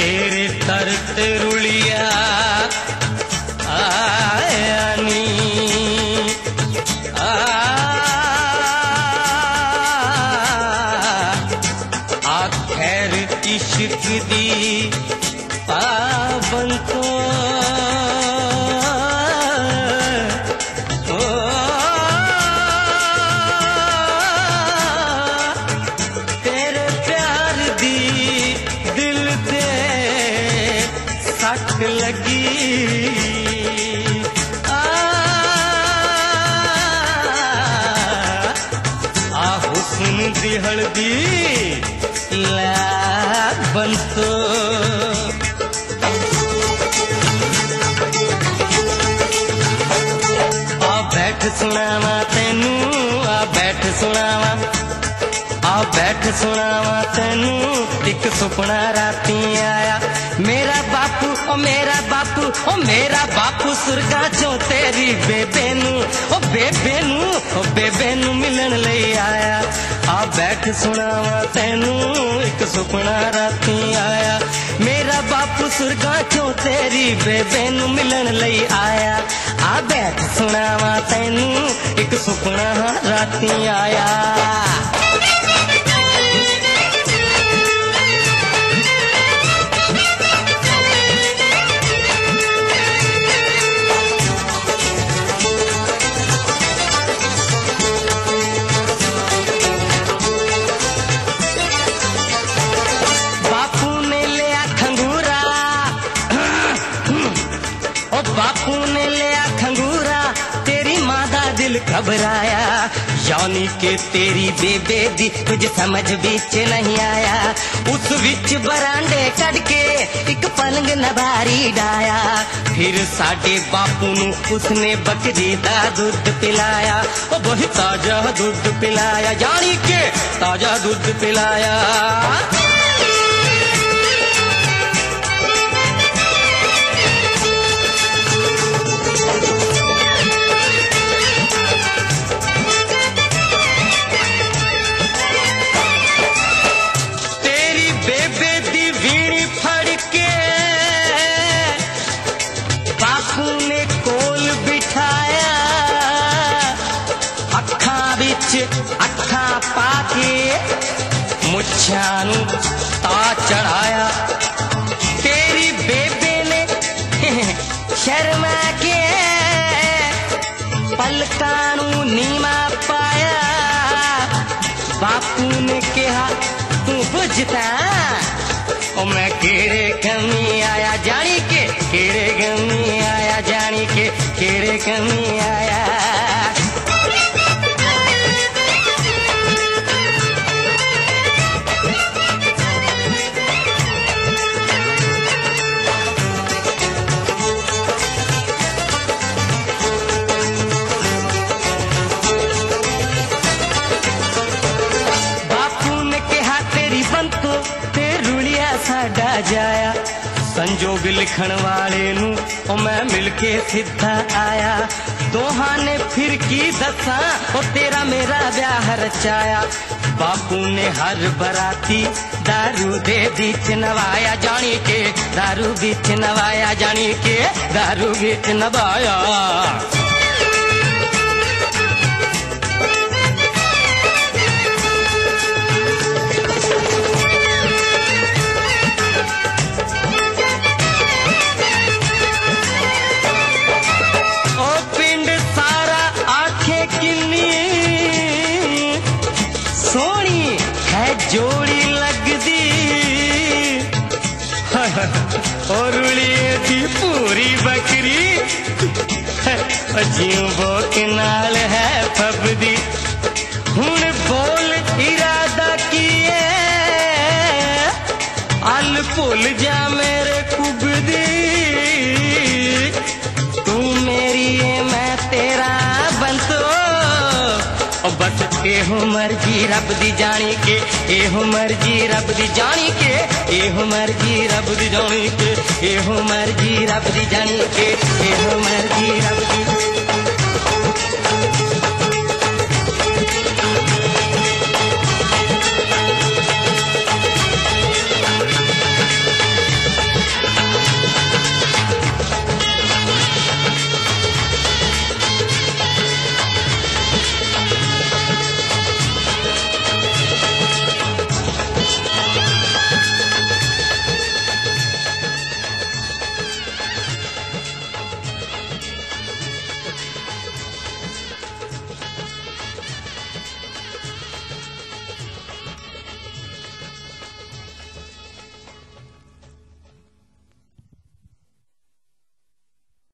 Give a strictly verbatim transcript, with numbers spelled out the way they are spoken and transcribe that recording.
तेरे दर ते रुलिया आया नी आ खैर इश्क दी पाबंद तो तेरे प्यार दी दिल ते सट लगी आ हुस्न दी हल्दी बंतो आ बैठ सुनावा तेनू आ बैठ सुनावा आ बैठ सुनावा तेनू एक सुपना राती आया मेरा बापू ओ मेरा बापू ओ मेरा बापू सुरगा चो तेरी बेबे नू ओ बेबे नू ओ बेबे नू मिलन लई आया आ बैठ सुनावा तेनू एक सुपना राती आया मेरा बापू सुरगा चो तेरी बेबे नू मिलन लई आया आ बैठ सुनावा तेनू एक सुपना राती आया बापू ने लिया खंगूरा तेरी माँ दा दिल घबराया यानी के तेरी बेबे दी कुछ समझ बिच नहीं आया उस विच बरांडे कड़ के एक पलंग नबारी डाया फिर साडे बापू नू उसने बकरी दा दूध पिलाया ओ वही ताजा दूध पिलाया यानी के ताजा दूध पिलाया अखा पाके मुछानू ता चढ़ाया तेरी बेबे ने शर्मा के पलकानू नीमा पाया बापू ने कहा तू बुझता ओ मैं केड़े कमी आया जानी के केड़े कमी आया जानी के केड़े कमी आया साडा जाया संजोग लिखण वाले नू ओ मैं मिलके सीधा आया दोहां ने फिर की दसा ओ तेरा मेरा ब्याह रचाया बापू ने हर बराती दारू दे बीच नवाया जानी के दारू बीच नवाया जानी के दारू बीच नवाया जोड़ी लगदी और थी पूरी बकरी जियों बोक नाल है फबदी हुण बोल इरादा किए अल भुल जा मेरे कुबदी तू मेरी है मैं तेरा बंतो बस एहो मर्जी रब दी जानी के एहो मर्जी रब दी जानी के एहो मर्जी रब दी जानी के एहो मर्जी रब दी जानी के एहो मर्जी रब दी